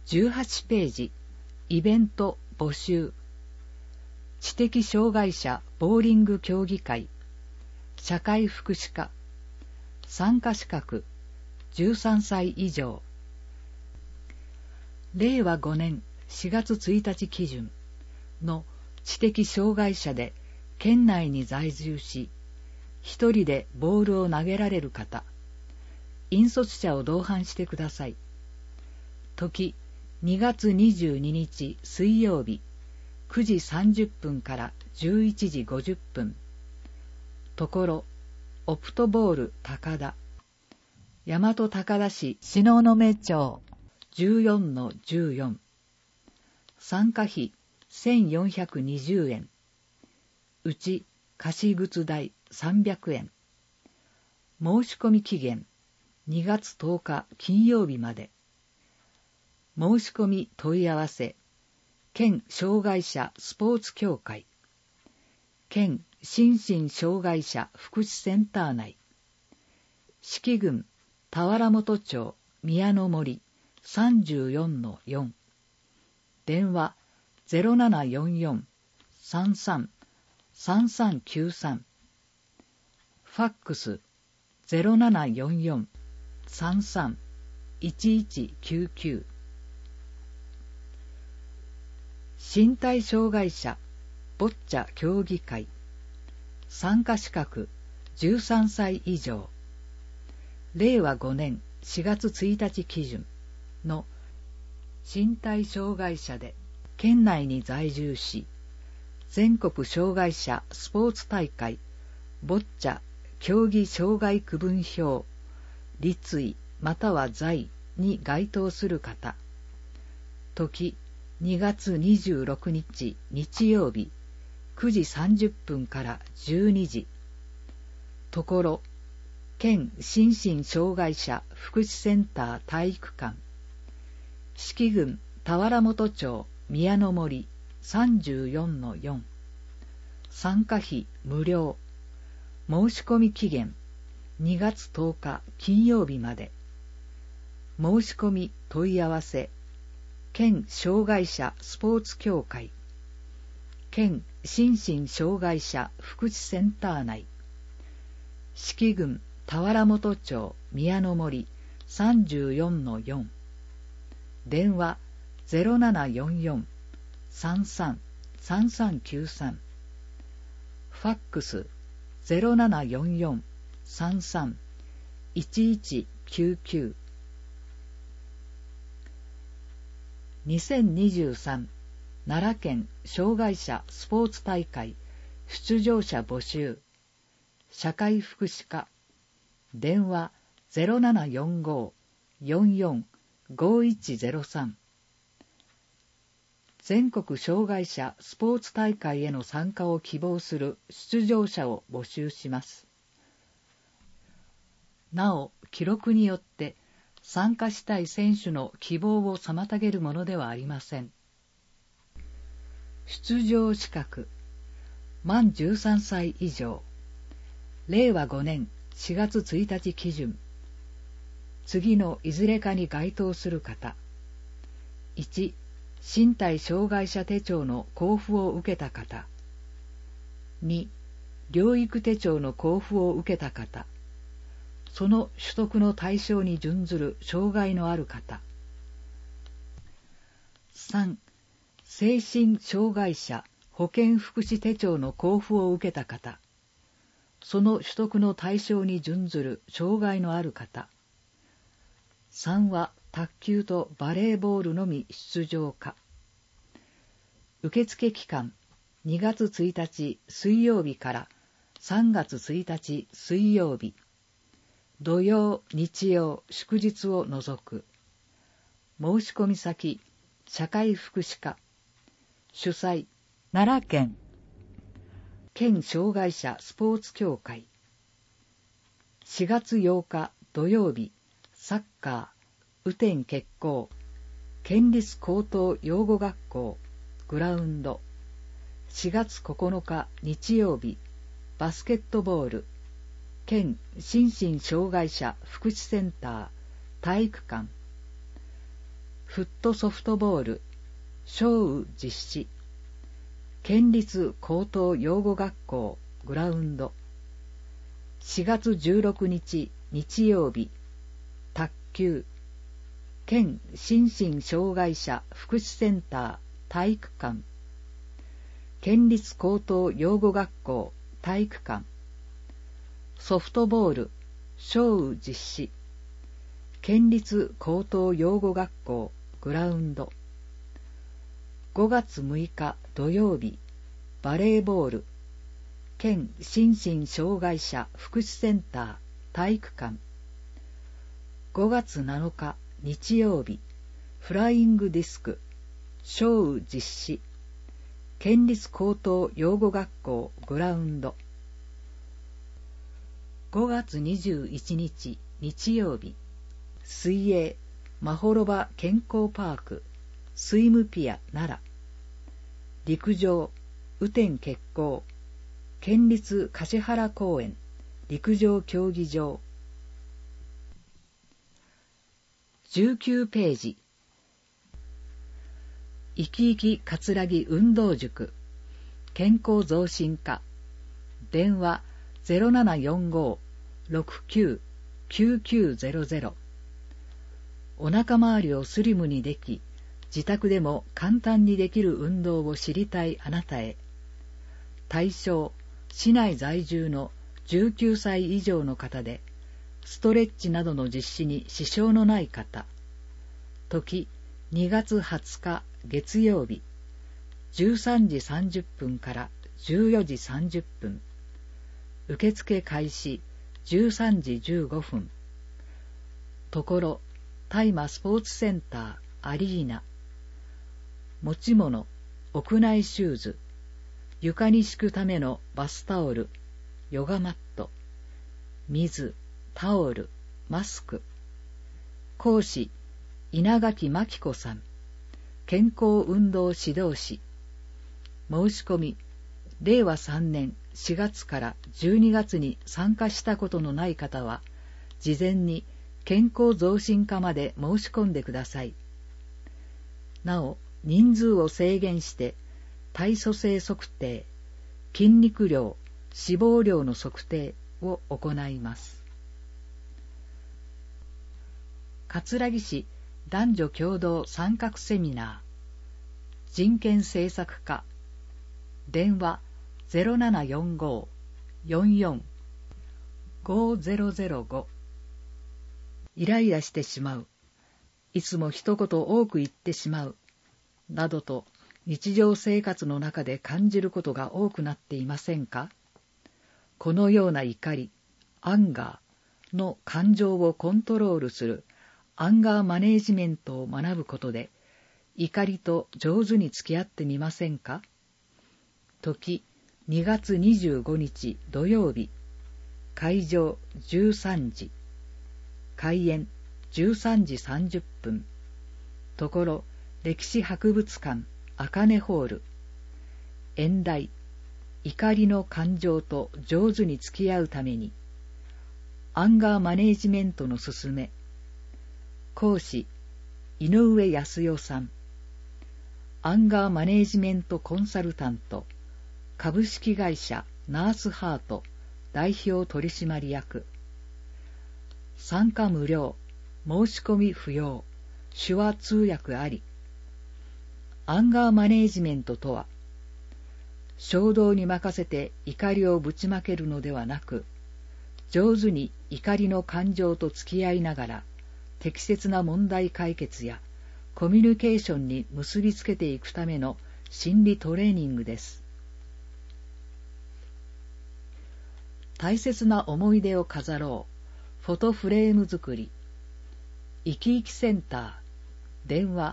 18ページ、イベント募集。知的障害者ボーリング協議会、社会福祉課、参加資格、13歳以上。令和5年4月1日基準の知的障害者で県内に在住し、一人でボールを投げられる方、引率者を同伴してください。時、2月22日水曜日、9時30分から11時50分。ところ、オプトボール高田、大和高田市東雲町 14-14。参加費1420円。うち貸靴代300円。申し込み期限2月10日金曜日まで。申し込み問い合わせ、県障害者スポーツ協会、県心身障害者福祉センター内、四季郡田原本町宮の森 34-4、電話 0744-33-3393、ファックス 0744-33-1199。身体障害者ボッチャ協議会、参加資格13歳以上。令和5年4月1日基準の身体障害者で県内に在住し、全国障害者スポーツ大会ボッチャ競技障害区分表立位または在に該当する方。時2月26日日曜日9時30分から12時。ところ、県心身障害者福祉センター体育館、四季郡田原本町宮の森 34-4。参加費無料。申し込み期限2月10日金曜日まで。申し込み問い合わせ、県障害者スポーツ協会、県心身障害者福祉センター内、四季郡田原本町宮の森 34-4、電話 0744-33-3393、ファックス 0744-33-1199。2023奈良県障害者スポーツ大会出場者募集、社会福祉課、電話 0745-44-5103。全国障害者スポーツ大会への参加を希望する出場者を募集します。なお、記録によって参加したい選手の希望を妨げるものではありません。出場資格、満13歳以上。令和5年4月1日基準。次のいずれかに該当する方。1、身体障害者手帳の交付を受けた方。2、療育手帳の交付を受けた方。その取得の対象に準ずる障害のある方。3、精神障害者保健福祉手帳の交付を受けた方。その取得の対象に準ずる障害のある方。3は卓球とバレーボールのみ出場か。受付期間2月1日水曜日から3月1日水曜日。土曜、日曜、祝日を除く。申し込み先、社会福祉課。主催、奈良県。県障害者スポーツ協会。4月8日土曜日、サッカー、雨天決行。県立高等養護学校、グラウンド。4月9日日曜日、バスケットボール。県心身障害者福祉センター体育館。 フットソフトボール小雨実施県立高等養護学校グラウンド4月16日日曜日卓球県心身障害者福祉センター体育館県立高等養護学校体育館ソフトボール小雨実施県立高等養護学校グラウンド5月6日土曜日バレーボール県心身障害者福祉センター体育館5月7日日曜日フライングディスク小雨実施県立高等養護学校グラウンド5月21日日曜日水泳まほろば健康パークスイムピア奈良陸上雨天決行県立橿原公園陸上競技場19ページいきいきかつらぎ運動塾健康増進課電話 0745-699900 お腹周りをスリムにでき自宅でも簡単にできる運動を知りたいあなたへ対象市内在住の19歳以上の方でストレッチなどの実施に支障のない方時2月20日月曜日13時30分から14時30分受付開始13時15分ところ大麻スポーツセンターアリーナ持ち物屋内シューズ床に敷くためのバスタオルヨガマット水タオルマスク講師稲垣真紀子さん健康運動指導士申し込み令和3年4月から12月に参加したことのない方は事前に健康増進課まで申し込んでください。なお人数を制限して体組成測定筋肉量脂肪量の測定を行います。葛城市男女共同参画セミナー人権政策課電話 0745-44-5005 イライラしてしまういつも一言多く言ってしまうなどと日常生活の中で感じることが多くなっていませんか？このような怒り、アンガーの感情をコントロールするアンガーマネージメントを学ぶことで、怒りと上手に付き合ってみませんか？時2月25日土曜日、会場13時、開演13時30分、ところ歴史博物館茜ホール、演題怒りの感情と上手に付き合うためにアンガーマネージメントのすすめ講師井上康代さんアンガーマネージメントコンサルタント株式会社ナースハート代表取締役参加無料申し込み不要手話通訳ありアンガーマネージメントとは衝動に任せて怒りをぶちまけるのではなく上手に怒りの感情と付き合いながら適切な問題解決やコミュニケーションに結びつけていくための心理トレーニングです。大切な思い出を飾ろうフォトフレーム作りいきいきセンター電話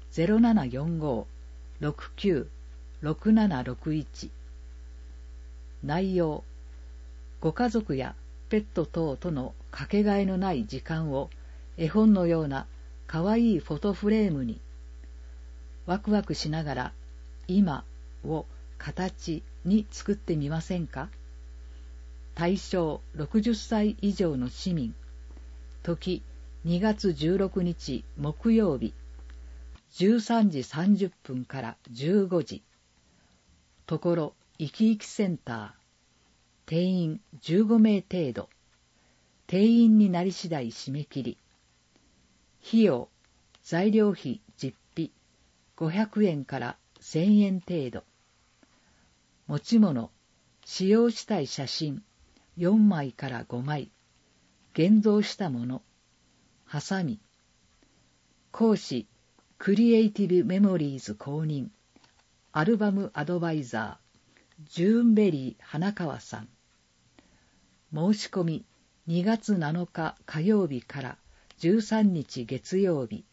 0745-696761 内容ご家族やペット等とのかけがえのない時間を絵本のようなかわいいフォトフレームにワクワクしながら今を形に作ってみませんか？対象60歳以上の市民時2月16日木曜日 13時30分から15時。ところ、いきいきセンター。定員15名程度。定員になり次第締め切り。費用、材料費実費500円から1000円程度。持ち物、使用したい写真4枚から5枚。現像したもの。ハサミ。講師、クリエイティブメモリーズ公認。アルバムアドバイザー、ジューンベリー花川さん。申し込み、2月7日火曜日から13日月曜日。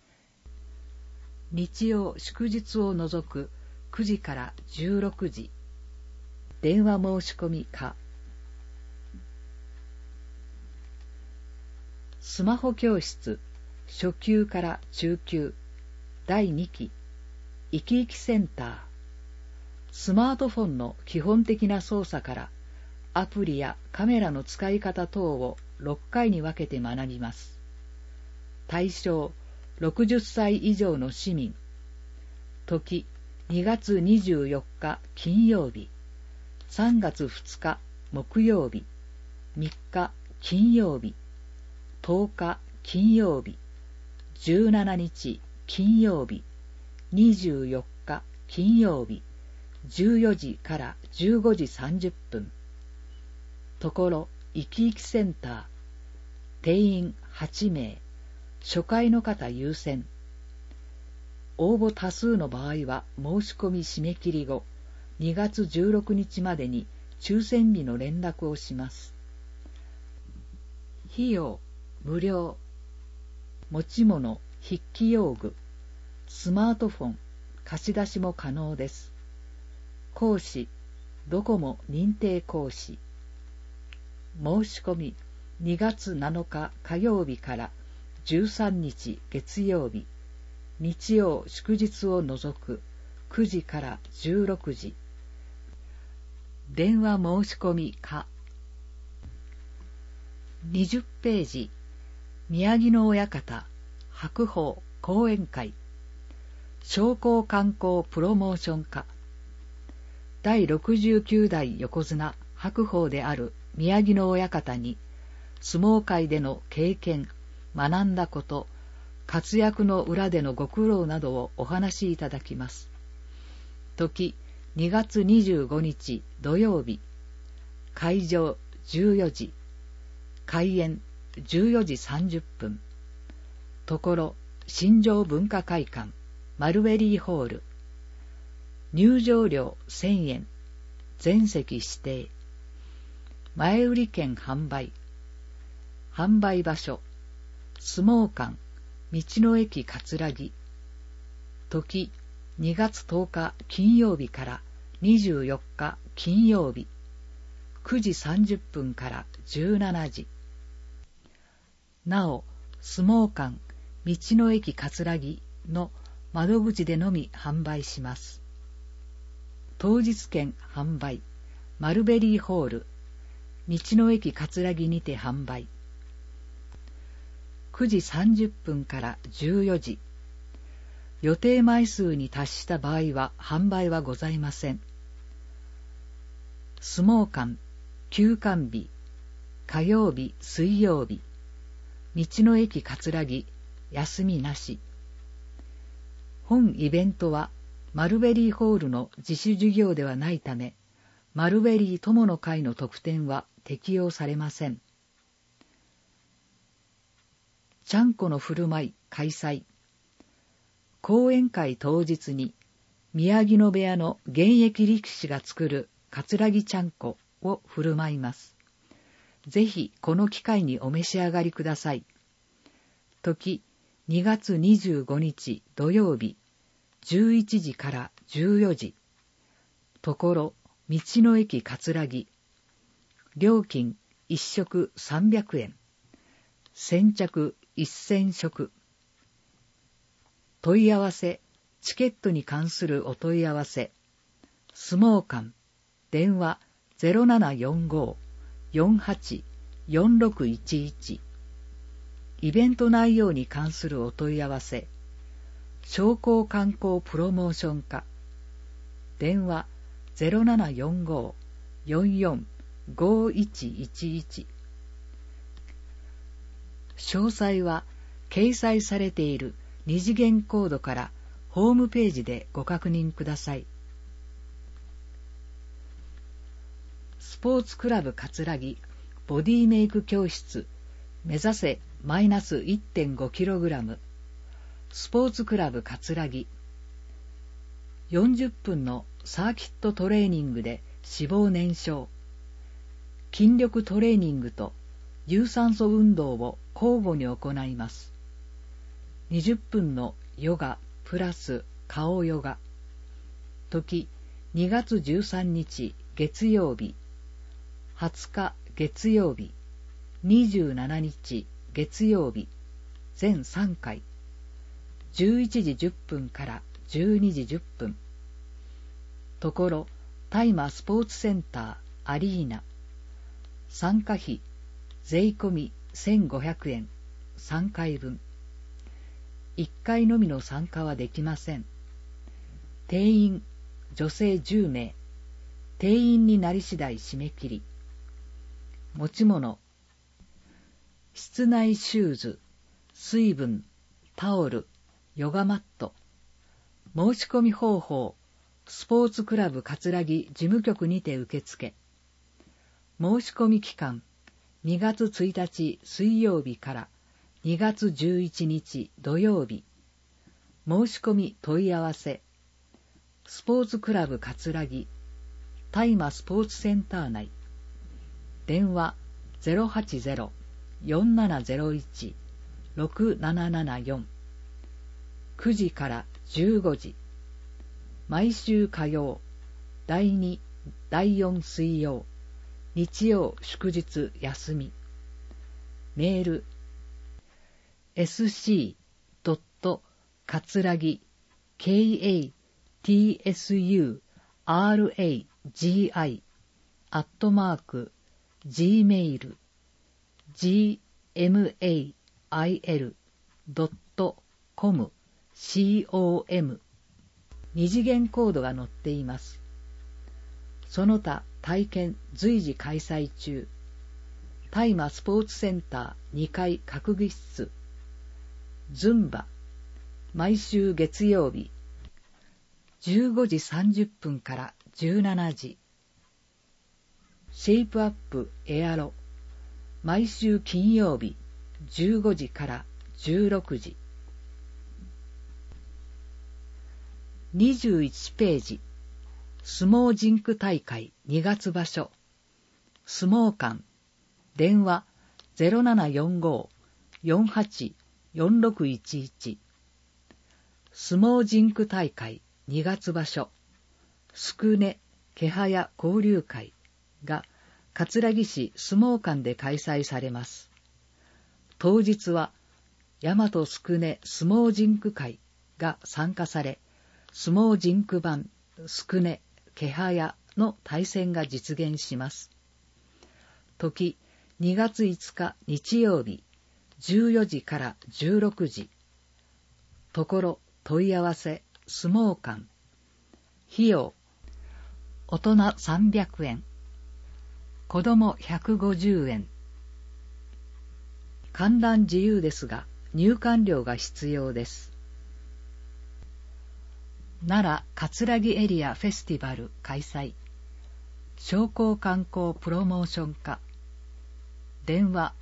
日曜祝日を除く9時から16時。電話申し込みか。スマホ教室、初級から中級、第2期、いきいきセンター。スマートフォンの基本的な操作から、アプリやカメラの使い方等を6回に分けて学びます。対象、60歳以上の市民。時、2月24日金曜日、3月2日木曜日、3日金曜日、10日金曜日、17日金曜日、24日金曜日、14時から15時30分。ところ、いきいきセンター。定員8名。初回の方優先。応募多数の場合は申し込み締め切り後、2月16日までに抽選日の連絡をします。費用、無料。持ち物、筆記用具、スマートフォン、貸し出しも可能です。講師、どこも認定講師。申し込み、2月7日火曜日から13日月曜日、日曜祝日を除く9時から16時。電話申し込みか。20ページ。宮城野親方白鵬講演会。商工観光プロモーション課。第69代横綱白鵬である宮城野親方に、相撲界での経験、学んだこと、活躍の裏でのご苦労などをお話しいただきます。時、2月25日土曜日。会場14時。開演14時30分。ところ、新庄文化会館、マルベリーホール。入場料1000円。全席指定。前売り券販売。販売場所、相撲館、道の駅葛城。時、2月10日金曜日から24日金曜日。9時30分から17時。なお、相撲館、道の駅葛城の窓口でのみ販売します。当日券販売、マルベリーホール、道の駅葛城にて販売。9時30分から14時。予定枚数に達した場合は販売はございません。相撲館、休館日、火曜日、水曜日。道の駅葛城、休みなし。本イベントはマルベリーホールの自主事業ではないため、マルベリー友の会の特典は適用されません。ちゃんこの振る舞い開催。講演会当日に宮城野部屋の現役力士が作る葛城ちゃんこを振る舞います。ぜひこの機会にお召し上がりください。時、2月25日土曜日、11時から14時。ところ、道の駅葛城。料金1食300円。先着1000食。問い合わせ、チケットに関するお問い合わせ。相撲館、電話0745-48-4611。イベント内容に関するお問い合わせ。 商工観光プロモーション課。電話 0745-44-5111。詳細は掲載されている二次元コードからホームページでご確認ください。スポーツクラブ葛城ボディメイク教室、目指せマイナス 1.5kg。スポーツクラブ葛城。40分のサーキットトレーニングで脂肪燃焼。筋力トレーニングと有酸素運動を交互に行います。20分のヨガプラス顔ヨガ。時2月13日月曜日、20日月曜日、27日月曜日、全3回。11時10分から12時10分。ところ大麻スポーツセンターアリーナ。参加費税込み1500円、3回分。1回のみの参加はできません。定員女性10名。定員になり次第締め切り。持ち物室内シューズ、水分、タオル、ヨガマット。申し込み方法、スポーツクラブ葛城事務局にて受付。申し込み期間、2月1日水曜日から2月11日土曜日。申し込み問い合わせ、スポーツクラブ葛城、大麻スポーツセンター内。電話 080-4701-6774。9時から15時。毎週火曜、第2、第4水曜、日曜祝日休み。メール sc.katsuragi、gmail.com 二次元コードが載っています。その他体験随時開催中。大麻スポーツセンター2階閣議室。ズンバ、毎週月曜日、15時30分から17時。シェイプアップエアロ、毎週金曜日、15時から16時。21ページ。相撲ジンク大会2月場所。相撲館。電話 0745-484611。相撲ジンク大会2月場所。すくねけはや交流会が葛城市相撲館で開催されます。当日は大和すくね相撲ジンク会が参加され、相撲ジンク版すくねけはやの対戦が実現します。時2月5日日曜日、14時から16時。ところ問い合わせ相撲館。費用大人300円、子供150円。観覧自由ですが入館料が必要です。奈良葛城エリアフェスティバル開催。商工観光プロモーション課。電話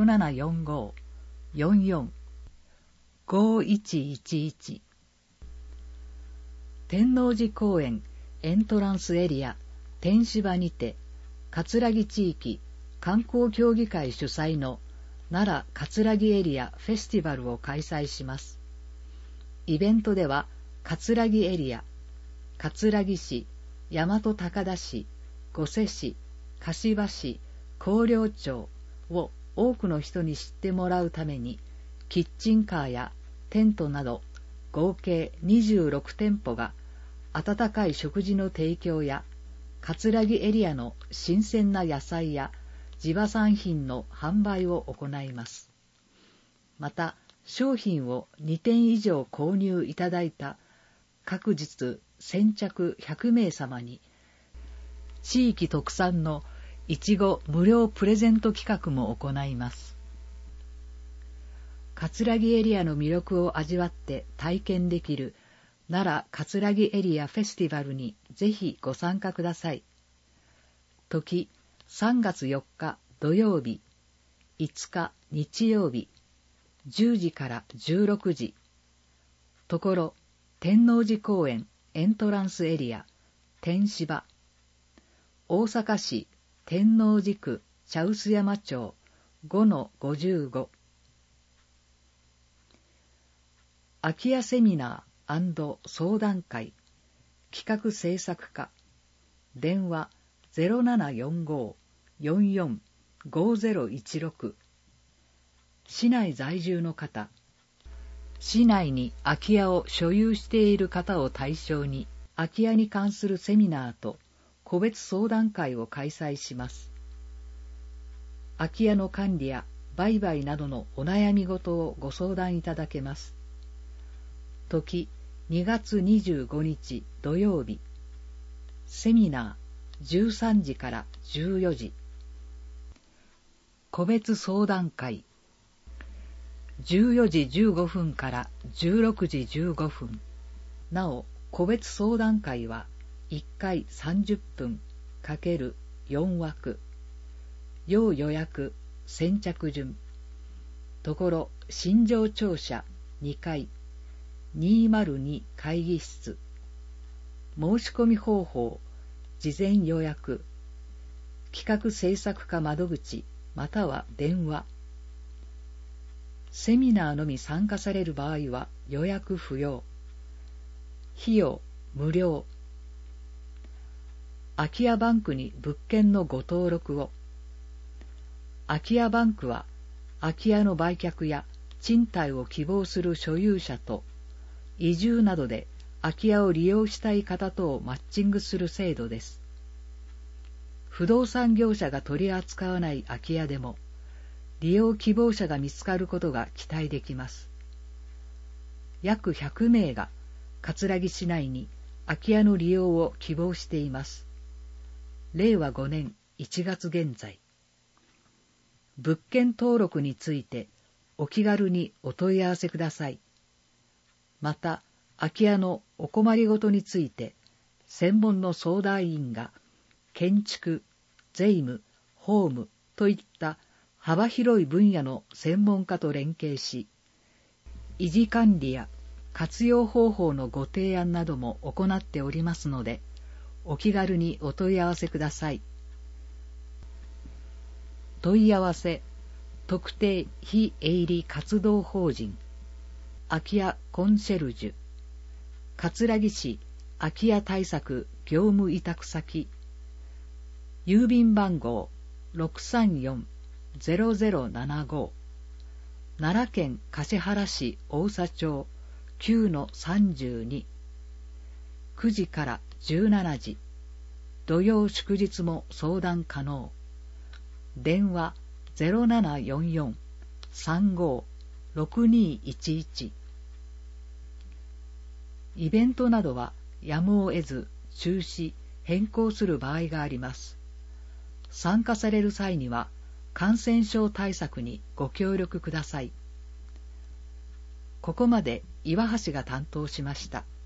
0745-44-5111。天王寺公園エントランスエリア天芝にて、葛城地域観光協議会主催の奈良葛城エリアフェスティバルを開催します。イベントでは葛城エリア、葛城市、大和高田市、御所市、柏市、広陵町を多くの人に知ってもらうために、キッチンカーやテントなど合計26店舗が温かい食事の提供や葛城エリアの新鮮な野菜や地場産品の販売を行います。また商品を2点以上購入いただいた各日先着100名様に、地域特産のいちご無料プレゼント企画も行います。葛城エリアの魅力を味わって体験できる奈良葛城エリアフェスティバルにぜひご参加ください。時3月4日土曜日、5日日曜日、10時から16時。ところ、天王寺公園エントランスエリア、天芝。大阪市天王寺区茶臼山町 5-55。空き家セミナー&相談会、企画制作課、電話0745-445016。市内在住の方、市内に空き家を所有している方を対象に空き家に関するセミナーと個別相談会を開催します。空き家の管理や売買などのお悩み事をご相談いただけます。時2月25日土曜日、セミナー13時から14時。個別相談会14時15分から16時15分。なお、個別相談会は1回30分×4枠。要予約、先着順。ところ、新庄庁舎2階、202会議室。申し込み方法、事前予約。企画制作課窓口または電話。セミナーのみ参加される場合は予約不要。費用無料。空き家バンクに物件のご登録を。空き家バンクは空き家の売却や賃貸を希望する所有者と移住などで空き家を利用したい方とをマッチングする制度です。不動産業者が取り扱わない空き家でも利用希望者が見つかることが期待できます。約100名が葛城市内に空き家の利用を希望しています。令和5年1月現在。物件登録についてお気軽にお問い合わせください。また、空き家のお困りごとについて専門の相談員が建築、税務、法務といった幅広い分野の専門家と連携し、維持管理や活用方法のご提案なども行っておりますので、お気軽にお問い合わせください。問い合わせ、特定非営利活動法人、空き家コンシェルジュ、葛城市空き家対策業務委託先、郵便番号634-0075、奈良県橿原市大佐町 9-32、9時から17時、土曜祝日も相談可能。電話0744-35-6211。イベントなどはやむを得ず中止・変更する場合があります。参加される際には感染症対策にご協力ください。ここまで岩橋が担当しました。